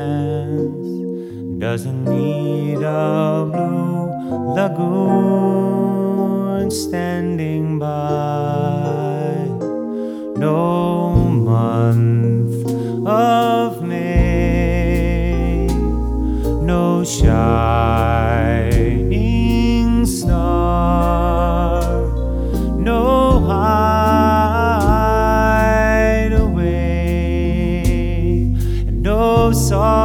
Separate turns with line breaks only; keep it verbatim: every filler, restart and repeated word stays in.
doesn't need a blue lagoon standing by. No month of May, no shine